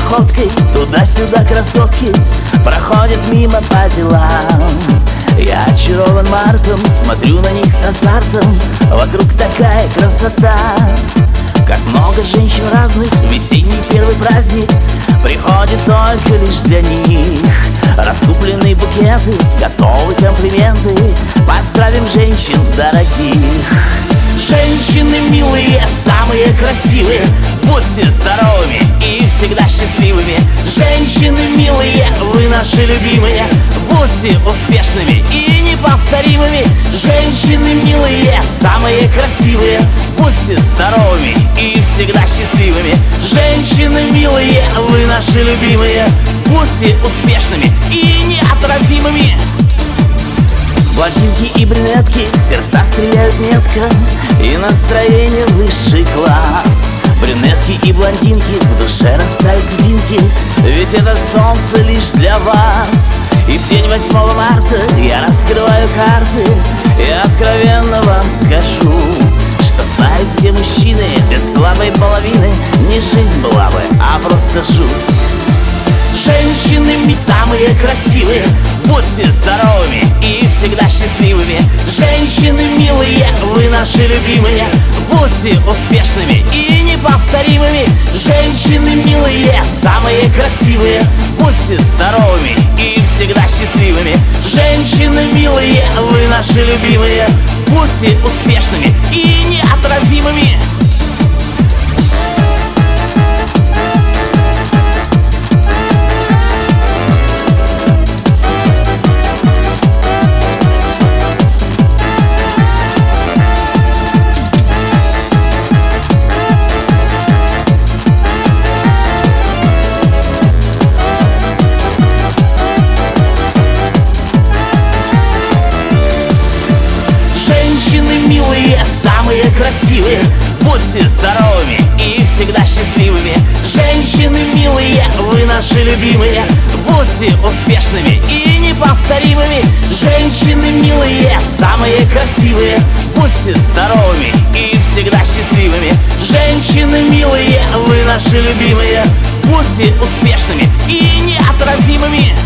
походкой туда-сюда красотки проходят мимо по делам. Я очарован мартом, смотрю на них с азартом. Вокруг такая красота, как много женщин разных. Весенний первый праздник приходит только лишь для них. Раскупленные букеты, готовы комплименты. Поздравим женщин дорогих. Женщины милые, самые красивые, будьте здоровыми и всегда счастливыми. Женщины милые, вы наши любимые, будьте успешными и неповторимыми. Женщины милые, самые красивые, будьте здоровыми и всегда счастливыми. Женщины милые, вы наши любимые, будьте успешными и неотразимыми. Блондинки и брюнетки в сердца стреляют метко, и настроение высший класс. Брюнетки и блондинки в душе растают льдинки, ведь это солнце лишь для вас. И в день 8 марта я раскрываю карты и откровенно вам скажу, что знают все мужчины, без слабой половины не жизнь была бы, а просто жуть. Женщины самые красивые, будьте здоровыми и всегда счастливыми. Женщины милые, вы наши любимые, будьте успешными и неповторимыми. Женщины милые, самые красивые, будьте здоровыми и всегда счастливыми. Женщины милые, вы наши любимые, будьте успешными и неотразимыми. Милые, самые красивые, будьте здоровыми и всегда счастливыми. Женщины милые, вы наши любимые, будьте успешными и неповторимыми. Женщины милые, самые красивые, будьте здоровыми и всегда счастливыми. Женщины милые, вы наши любимые, будьте успешными и неотразимыми.